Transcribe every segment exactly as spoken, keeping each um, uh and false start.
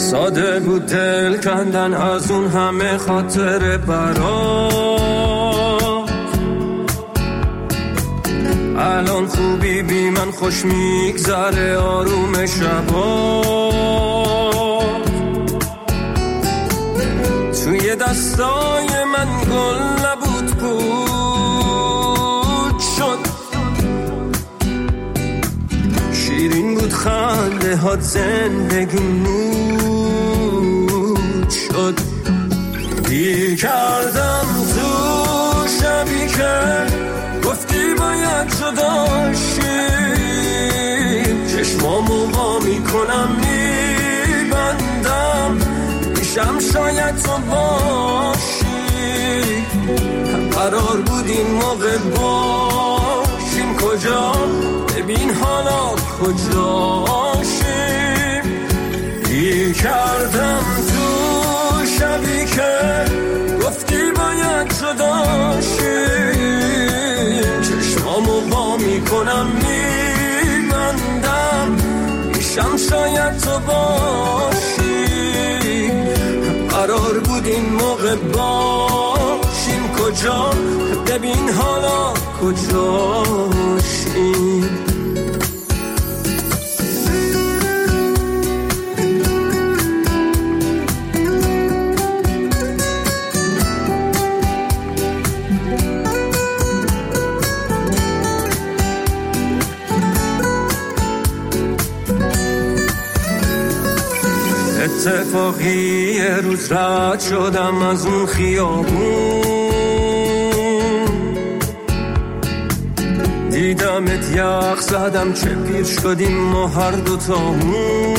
ساده بود دل کندن از اون همه خاطر برات. الان خوبی بی من خوش میگذره آروم شبات. توی دستای من گل نبود بود شد، شیرین بود خنده هات زندگی نود شد. دی کردم تو شبی که گفتی باید جدا شیم، چشمامو وا میکنم میبندم میشم شاید تو باشی. هم قرار بود این موقع باشیم کجا، ببین حالا کجاشیم. دی کردم تو شبی که گفتی باید جدا شیم، چشمامو وا میکنم میبندم میشم شاید تو باشی. قرار بود این موقع باشیم کجا، ببین حالا کجاشیم. اتفاقی یه روز رد شدم از اون خیابون، دیدمت یخ زدم چه پیر شدیم ما هر دوتامون.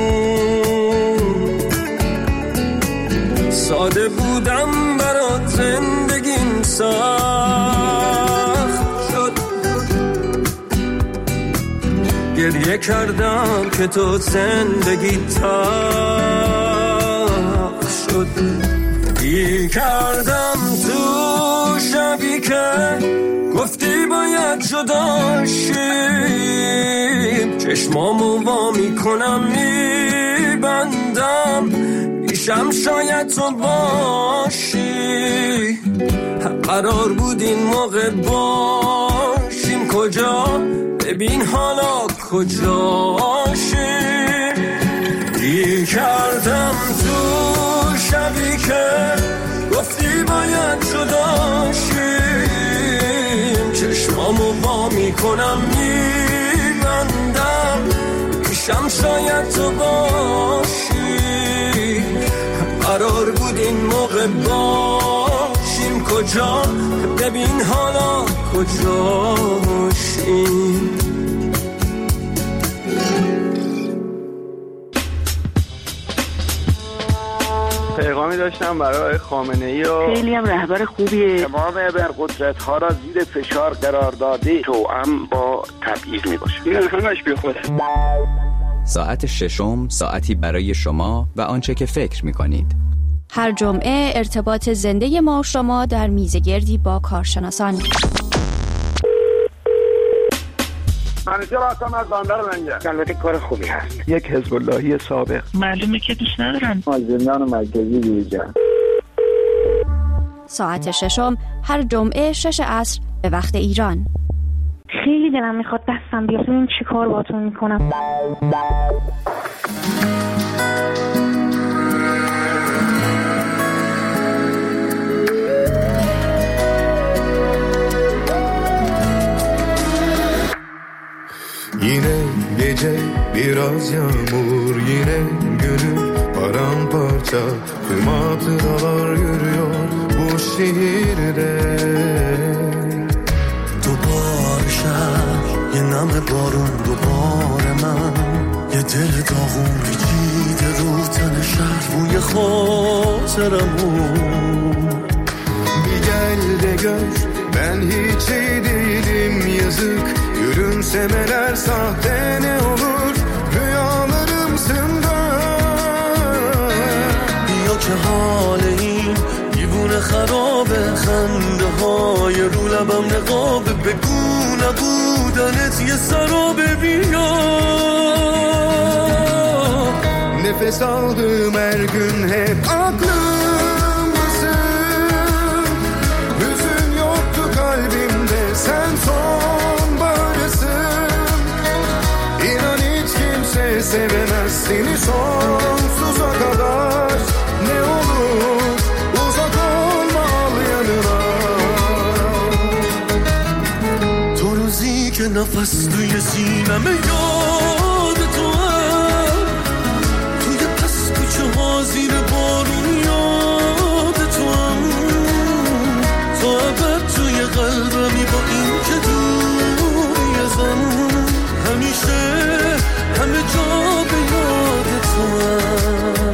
ساده بودم برات زندگیم سخت شد، گریه کردم که تو زندگی تلخ شد. دی کردم تو شبی که گفتی باید جدا شیم، چشمامو وا میکنم میبندم میشم شاید تو باشی. قرار بود این موقع باشیم کجا، ببین حالا کجاشیم. دی کردم تو شبی که گفتی باید جدا شیم، چشمامو وا میکنم میبندم میشم شاید تو باشی. قرار بود این موقع باشیم کجا، ببین حالا کجاشیم. پیغامی داشتم برای خامنه‌ای و خیلی هم رهبر خوبیه. تمام ابرقدرت ها را زیر فشار قرار داده، توأم با تبعیض میباشه. این همش بی خوده. ساعت ششم، ساعتی برای شما و آنچه که فکر میکنید. هر جمعه ارتباط زنده ما و شما در میزگردی با کارشناسان. منیجر هستم از بندر منجر. البته کار خوبی هست. یک حزب اللهی سابق. معلومه که دوست ندارن. از زندان مرکزی دیجا. ساعت ششم هر جمعه شش عصر به وقت ایران. خیلی دلم میخواد دستم بیاد ببینم چی کار باهاتون میکنم. Yine gece biraz yağmur, yine gönül paramparça, tüm hatıralar yürüyor bu şehirde. دوباره شهر یه نم بارون، دوباره من یه دل داغون پیچیده رو تن شهر، بوی خاطرمون. Bir gel de gör ben hiç iyi değilim, yazık gülümsemeler sahte ne olur rüyalarımsında. یا که حال این دیوونه خرابه، خنده های رو لبم نقابه، بگو نبودنت یه سرابه. بیا Nefes aldığım her gün hep aklımdasın. Hüzün yoktu kalbimde, sen sonbaharısın. İnan hiç kimse sevemez seni sonsuza kadar. Ne olur uzak olma, al yanına. تو روزی که نفس توی سینمه یاد تو هم، توی پس کوچه ها زیر بارون یاد تو هم. تا ابد توی قلبمی با این که دوری ازم، همیشه همه جا به یاد تو هم.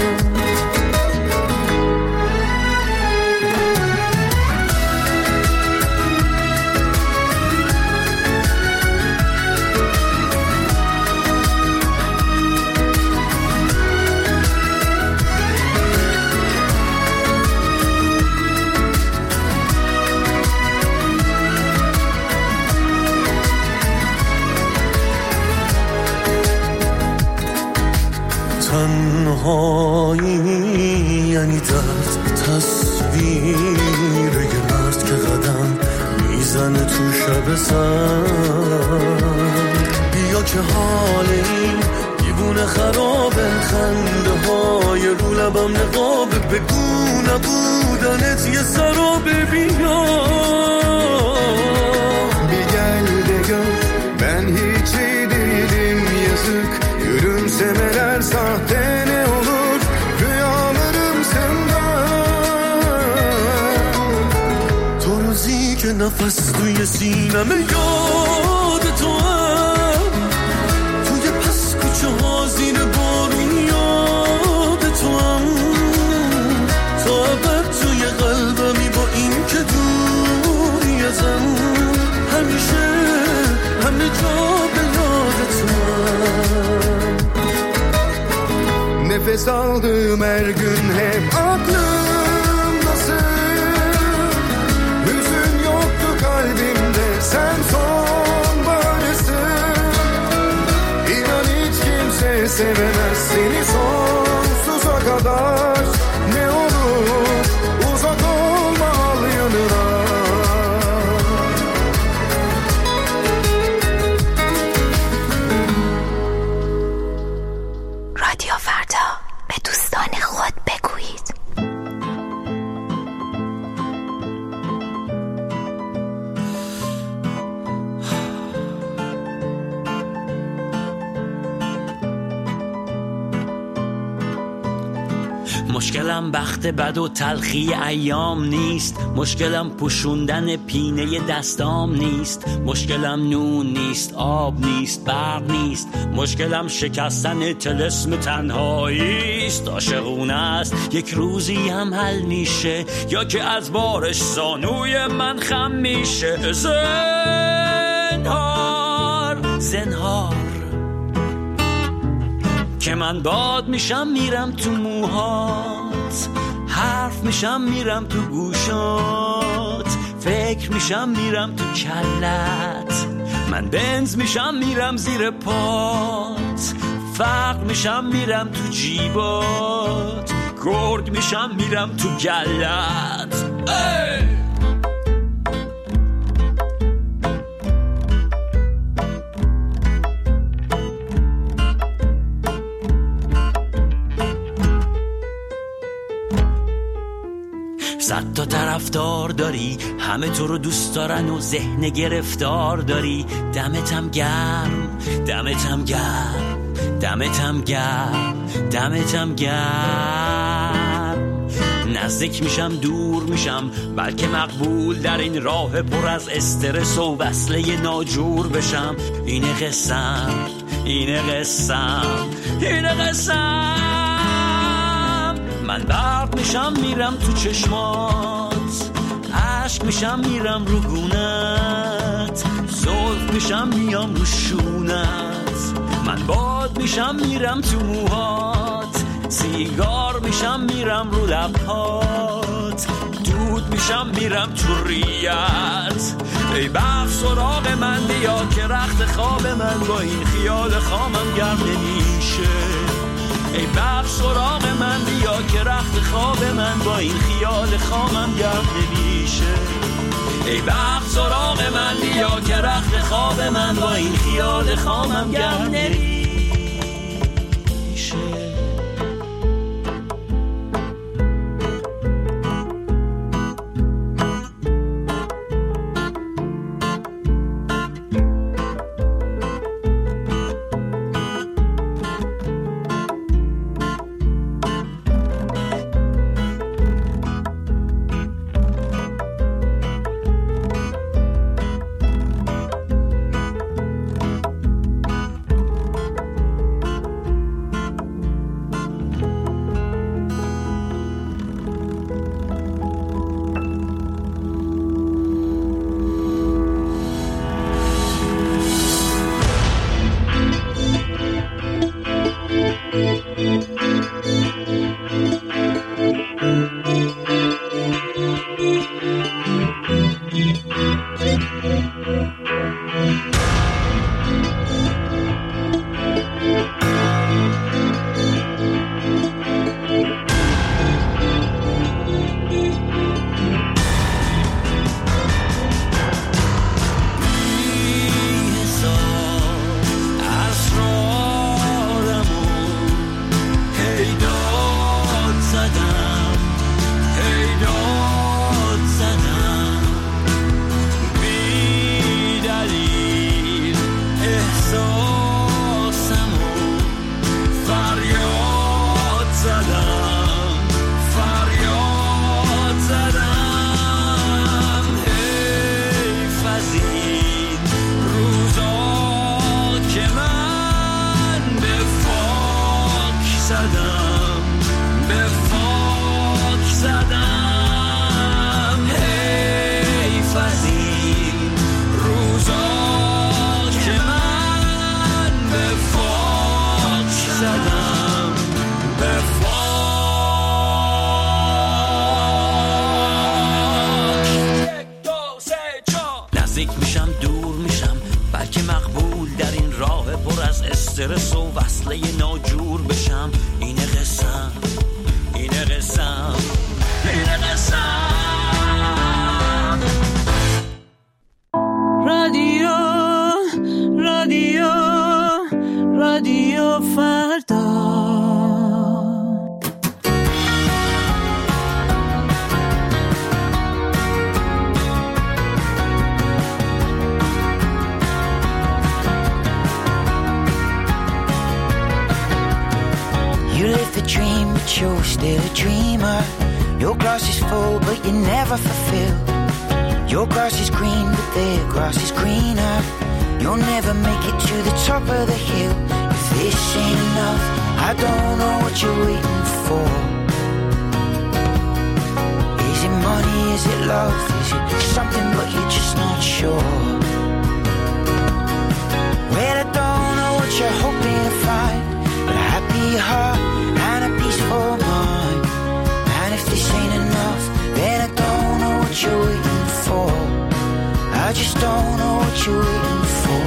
تنهایی یعنی درد، تصویر یه مرد که قدم میزنه تو شب سر. بیا که حال این دیوونه خرابه، خنده های رو لبم نقابه، بگو نبودنت یه سرابه. بیا Bir gel de gör, ben hiç iyi değilim yazık. Gülümsemeler sahte, ne olur rüyalarımsında. تو روزی که نفس توی سینمه یاد تو هم، توی پس کوچه ها زیر بارون یاد تو هم. تا ابد توی قلبمی با این که دوری ازم، همیشه همه جا به یاد تو هم. Nefes aldığım her gün hep aklımdasın. Hüzün yoktu kalbimde, sen sonbaharısın. İnan hiç kimse sevemez seni sonsuza kadar. Ne olur uzak olma, al yanına. رادیو فردا، به دوستان خود بگویید. مشکلم بخت بد و تلخی ایام نیست، مشکلم پوشوندن پینه دستام نیست، مشکلم نون نیست، آب نیست، برق نیست، مشکلم شکستن طلسم تنهاییست. عاشقونه است یک روزی هم حل میشه، یا که از بارش زانوی من خم میشه. زنهار زنهار که من باد میشم میرم تو موهات، حرف میشم میرم تو گوشات، فکر میشم میرم تو کلت، من بنز میشم میرم زیر پات، فقر میشم میرم تو جیبات، گرگ میشم میرم تو گلت. ای! صد تا طرفدار داری، همه تو رو دوست دارن و ذهن گرفتار داری. دمتم گرم، دمتم گرم، دمتم گرم، دمتم گرم. نزدیک میشم دور میشم، بلکه مقبول در این راه پر از استرس و وصله ناجور بشم. اینه قسم، اینه قسم، اینه قسم. من برق میشم میرم تو چشمات، عشق میشم میرم رو گونت، زلف میشم میام رو شونت. من باد میشم میرم تو موهات، سیگار میشم میرم رو لبهات، دود میشم میرم تو ریت. ای برق سراغ من بیا که رخت خواب من با این خیال خامم گرم نمیشه. ای برق سراغ من بیا که رخت خواب من با این خیال خامم گرم نمیشه. ای برق سراغ من بیا که رخت خواب من با این خیال خامم گرم نمیشه. استرس و وصله ناجور بشم. اینه قسم اینه قسم اینه قسم. رادیو رادیو رادیو فردا. Dream, but you're still a dreamer. Your glass is full, but you're never fulfilled. Your grass is green, but their grass is greener. You'll never make it to the top of the hill. If this ain't enough, I don't know what you're waiting for. Is it money, is it love, is it something but you're just not sure? Well, I don't know what you're hoping to find, but a happy heart and a peaceful mind. And if this ain't enough, then I don't know what you're waiting for. I just don't know what you're waiting for.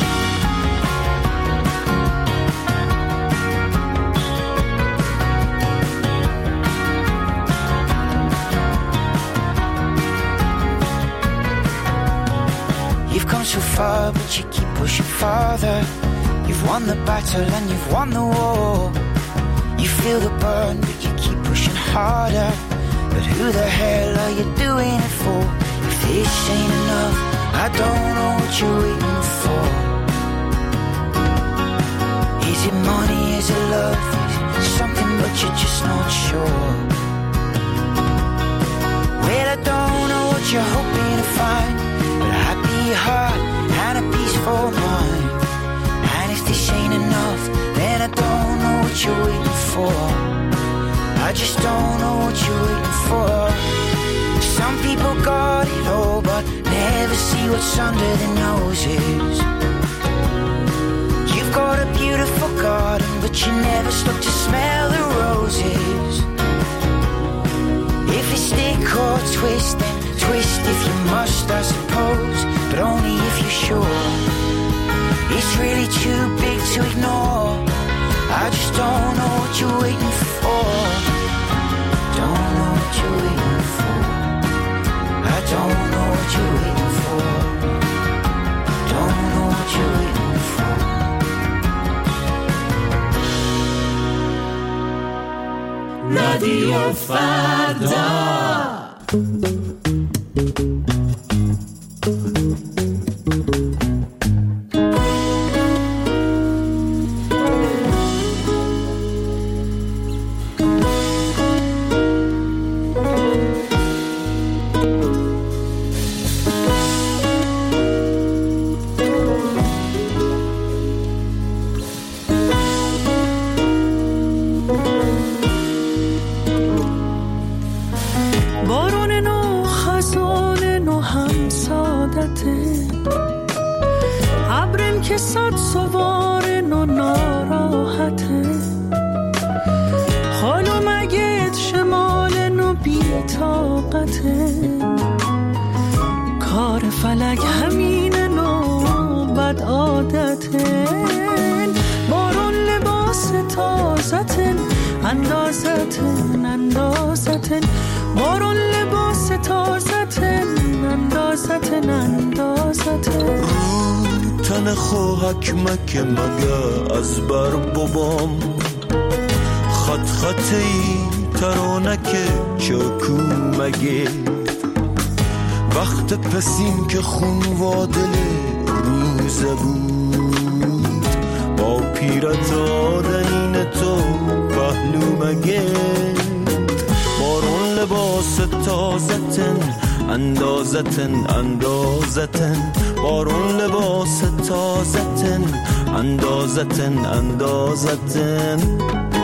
You've come so far, but you keep pushing farther. You've won the battle and you've won the war. You feel the burn, but you keep pushing harder. But who the hell are you doing it for? If this ain't enough, I don't know what you're waiting for. Is it money, is it love, is it something but you're just not sure? Well, I don't know what you're hoping to find, but a happy heart and a peaceful mind. And if this ain't enough, then I don't know what you're waiting for. I just don't know what you're waiting for. Some people got it all, but never see what's under their noses. You've got a beautiful garden, but you never stop to smell the roses. If it's stick or twist, then twist if you must, I suppose, but only if you're sure. It's really too big to ignore. I just don't know what you're waiting for. Don't know what you're waiting for. I don't know what you're waiting for. Don't know what you're waiting for. رادیو فردا. که مگه از بر بابام خط خطی ترانک چاکو مگه وقت پسیم که خون وادل روزه بود با پیرت آدنین تو پهلو مگه بارون لباس تازتن اندازتن اندازتن بارون لباس تازتن اندازتن اندازتن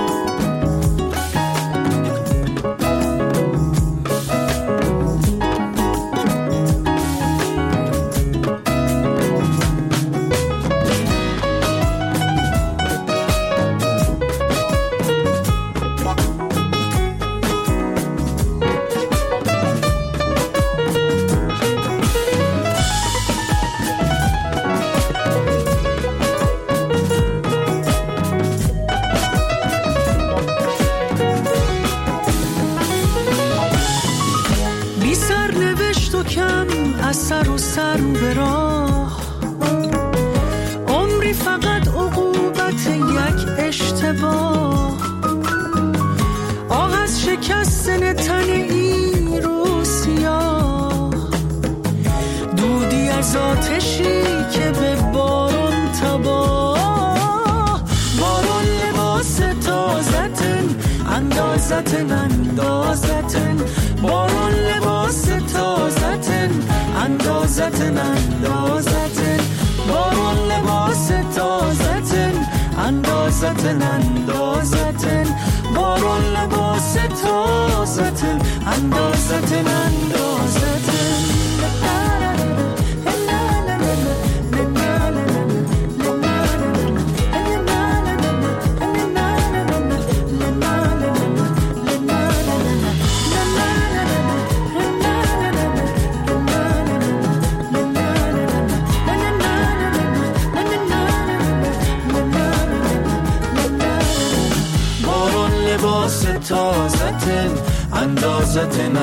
اندازتن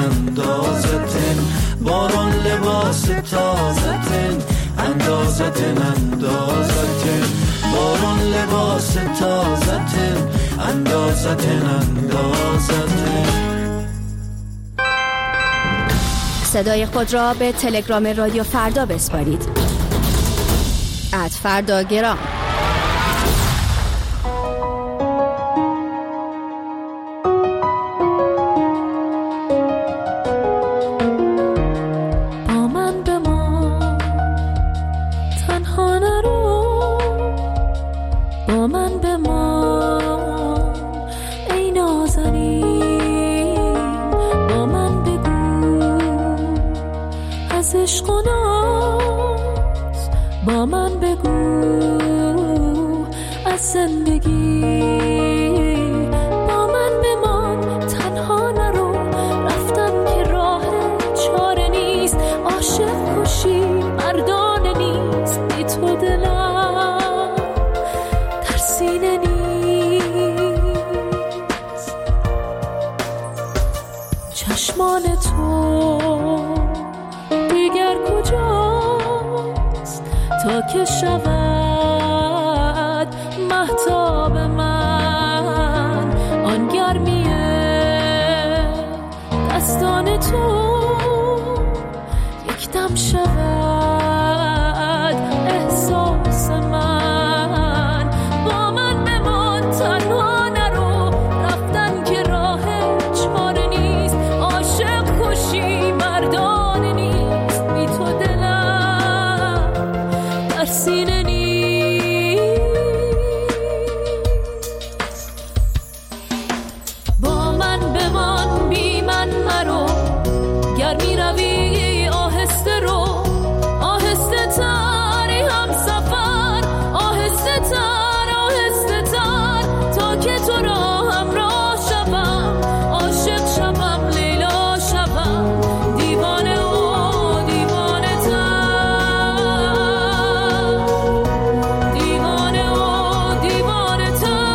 اندازتن بارون لباس تازتن اندازتن اندازتن بارون لباس تازتن اندازتن اندازتن. صدای خود را به تلگرام رادیو فردا بسپارید. ات فردا گرام. چشمان تو دیگر کجاست تا که شود مهتاب من آن گرمیه دستان تو یک دم شود احساس من با من بمان تنها نرو رفتن که راه چاره نیست عاشق کشی مردانه نیست بی تو دلم در سینه نیست با من بمان بی من مرو گر می روی آهسته رو آهسته تری هم سفر آهسته تر آهسته تر تا که تو را همراه شوم عاشق شوم لیلا شوم دیوانه و دیوانه تر دیوانه و دیوانه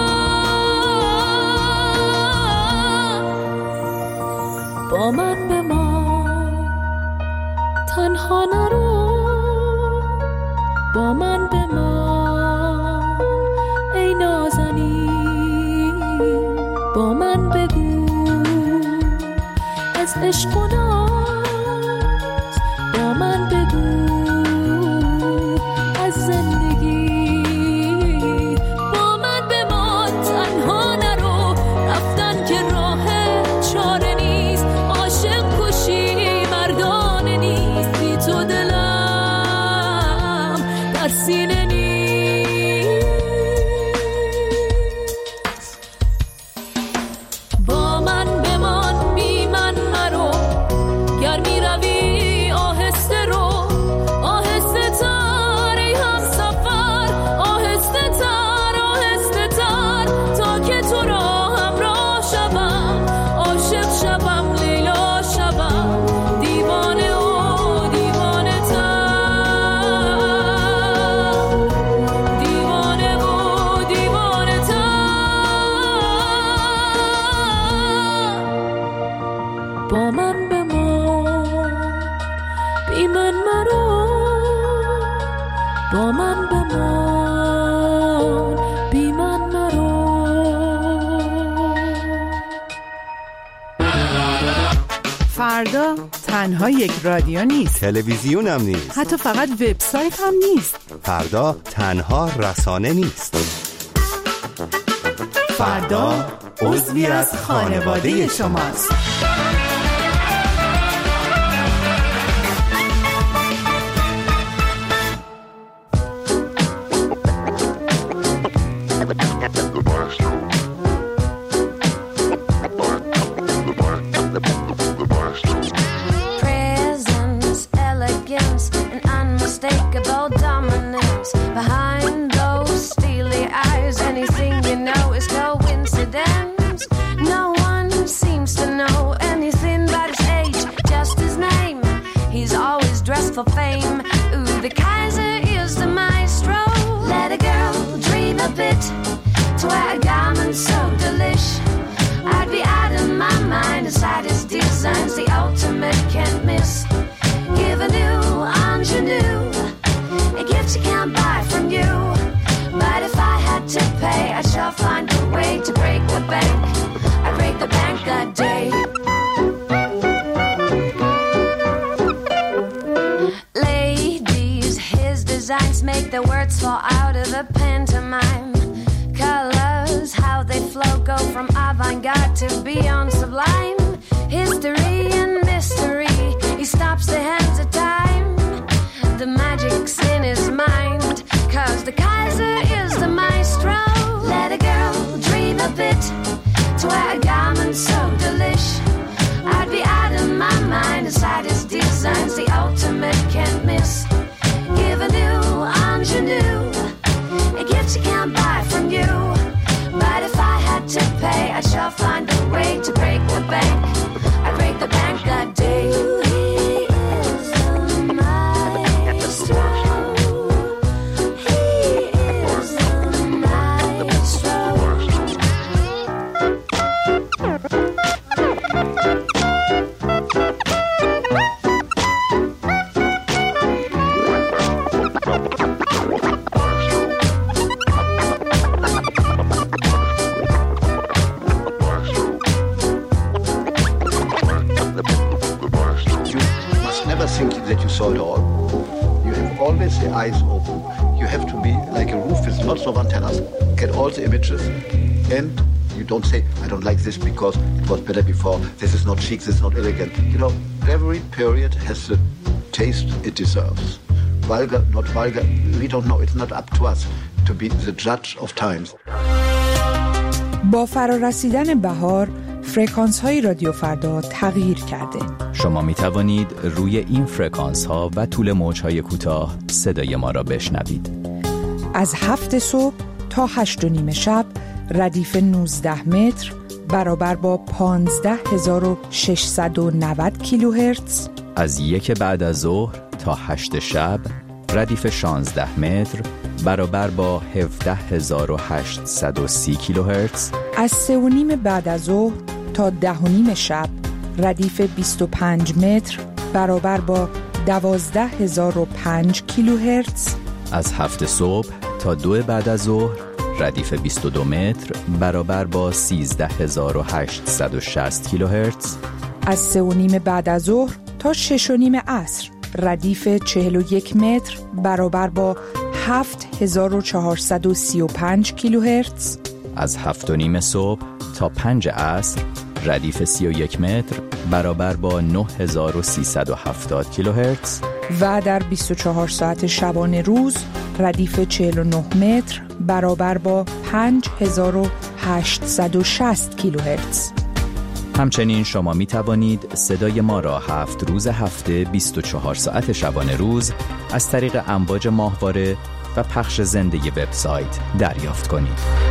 تر با من بمان تنها نرو با من بمان ای نازنین با من بگو از عشق و ناز با من بگو از زندگی با من بمان تنها نرو رفتن که راه چاره نیست عاشق کشی مردانه نیست بی تو دلم در سینه نیست با من بمان بی من مرو گر می روی آهسته رو آهسته تر ای هم سفر آهسته تر آهسته تر تا که تو را همراه شوم عاشق شوم لیلا شوم دیوانه و دیوانه تر دیوانه و دیوانه تر با من بمان بی من مرو با من بمان بی من مرو فردا تنها یک رادیو نیست، تلویزیون هم نیست، حتی فقط وبسایت هم نیست. فردا تنها رسانه نیست. فردا عضوی از خانواده شماست. Presence, elegance, and unmistakable dominance. Behind those steely eyes, anything you know is coincidence. No one seems to know anything but his age, just his name. He's always dressed for fame. Ooh, the Kaiser is the maestro. Let a girl dream a bit to wear a garment so delish. I'd be out of my mind inside his designs, the ultimate can't miss. Give a new ingenue, a gift you can't buy from you. But if I had to pay, I shall find a way to break the bank. I break the bank that day. Ladies, his designs make the words fall out of a pantomime. Colors, how they flow, go from avant-garde to beyond sublime. History and mystery, he stops the hands of time. The magic's in his mind, cause the Kaiser is the maestro. Let a girl dream a bit to wear a garment so delish. I'd be out of my mind inside his designs, the ultimate can't miss. Give a new ingenue, a gift you can't buy from you. But if I had to pay, I shall find a way to break the bank. I break the bank that day. He is the maestro. He is the maestro. saw it all. You have always the eyes open. You have to be like a roof with lots of antennas, get all the images, and you don't say, I don't like this because it was better before, this is not chic, this is not elegant. You know, every period has the taste it deserves. Vulgar, not vulgar, we don't know. It's not up to us to be the judge of times. با فرارسیدن بهار، فرکانس های رادیو فردا تغییر کرده. شما می توانید روی این فرکانس ها و طول موج های کوتاه صدای ما را بشنوید. از هفت صبح تا هشت و نیم شب ردیف نوزده متر برابر با پانزده هزار و ششصد و نود کیلوهرتز. از یک بعد از ظهر تا هشت شب ردیف شانزده متر برابر با هفده هزار و هشتصد و سی کیلوهرتز. از سه و نیم بعد از ظهر تا ده و نیم شب ردیف بیست و پنج متر برابر با دوازده هزار و پنج کیلوهرتز. از هفت صبح تا دو بعد از ظهر ردیف بیست و دو متر برابر با سیزده هزار و هشتصد و شصت کیلوهرتز. از سه و نیم بعد از ظهر تا شش و نیم عصر ردیف چهل و یک متر برابر با هفت هزار و چهارصد و سی و پنج کیلوهرتز. از هفت و نیم صبح تا پنج عصر ردیف سی و یک متر برابر با نه هزار و سیصد و هفتاد کیلوهرتز. و در بیست و چهار ساعت شبانه روز ردیف چهل و نه متر برابر با پنج هزار و هشتصد و شصت کیلوهرتز. همچنین شما می توانید صدای ما را هفت روز هفته بیست و چهار ساعت شبانه روز از طریق امواج ماهواره و پخش زنده وبسایت دریافت کنید.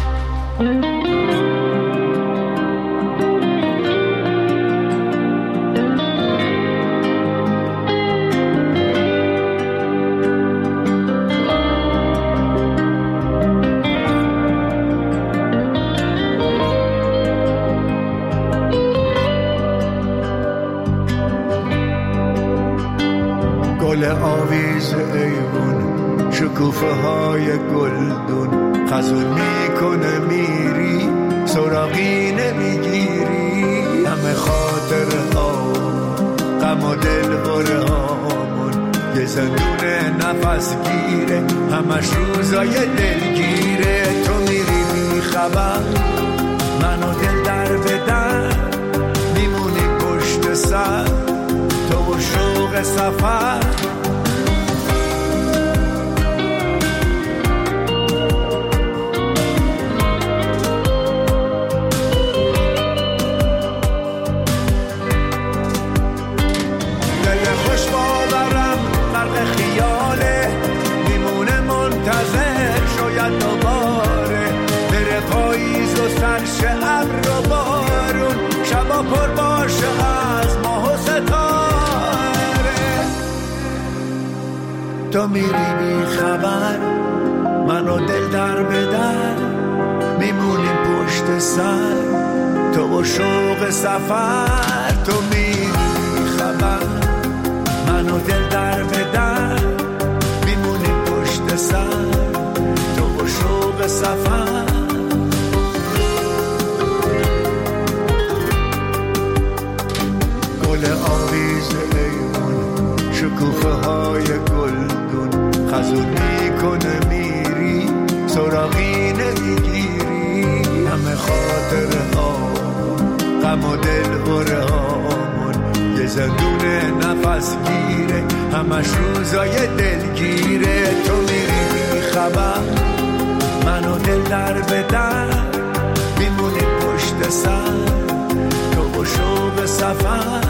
گل آویز ایوون شکوفه های گلدون خزون میکنه میری سراغی نمیگیری همه خاطر ها غم و دل بره هامون یه زندون نفس گیره همش روزای دلگیره تو میری میخبر منو دل در بدن میمونی پشت سر تو و شوق سفر دل خوش باورم غرق خیاله میمونه منتظر شاید دوباره بره پاییز و سرش ابر و بارون شبا پر باشه از ماه و ستاره تو میری بی خبر منو دل در بدر میمونیم پشت سر تو و شوق سفر تو میری بی خبر منو دل در بدر میمونیم پشت سر تو و شوق سفر گل آویز ایمون شکوفه های گلگون خزون میکنه میری سراغی نمیگیری همه خاطره ها غم و دل بره هامون یه زندون نفس گیره همش روزای دلگیره تو میری بی خبر منو دل در بدر میمونی پشت سر تو و شوق سفر